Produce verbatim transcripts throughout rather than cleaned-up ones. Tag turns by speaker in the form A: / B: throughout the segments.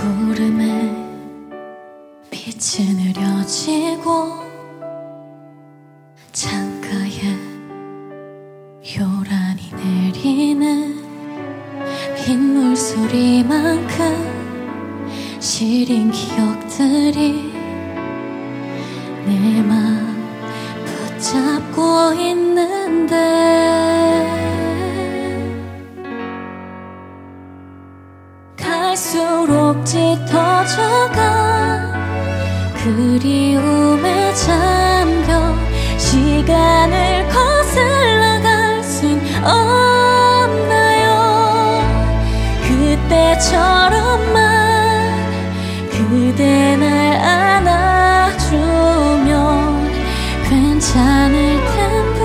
A: 구름에 빛이 느려지고 창가에 요란히 내리는 빗물 소리만큼 시린 기억들이 내 맘 붙잡고 있는데 갈수록 짙어져가 그리움에 잠겨 시간을 거슬러 갈 순 없나요? 그때처럼만 그대 날 안아주면 괜찮을 텐데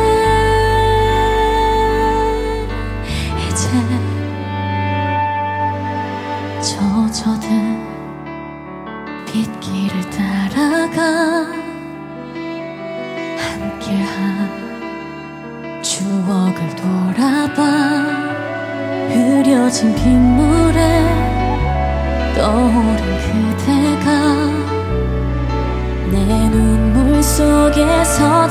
A: 이제 젖어든 빗길을 따라가 함께한 추억을 돌아봐 흐려진 빗물에 떠오른 그대가 내 눈물 속에서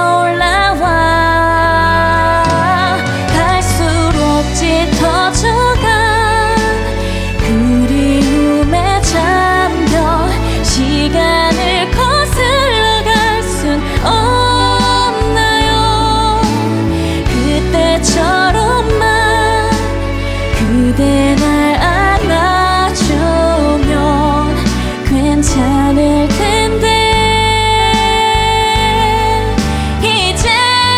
A: 차올라와 갈수록 짙어져간 그리움에 잠겨 시간을 거슬러 갈 순 없나요? 그때처럼만 그대 날 안아주면 괜찮을 텐데 이젠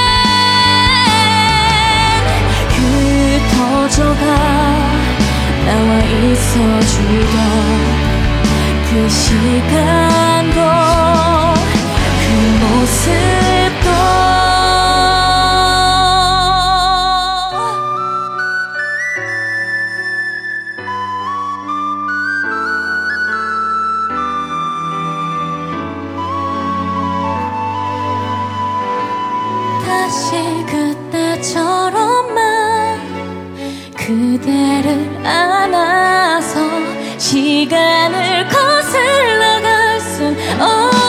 A: 흩어져가 나와 있어주던 그 시간도 그 모습도 다시 그때처럼만 그대를 안아서 시간을 거슬러 갈 순 없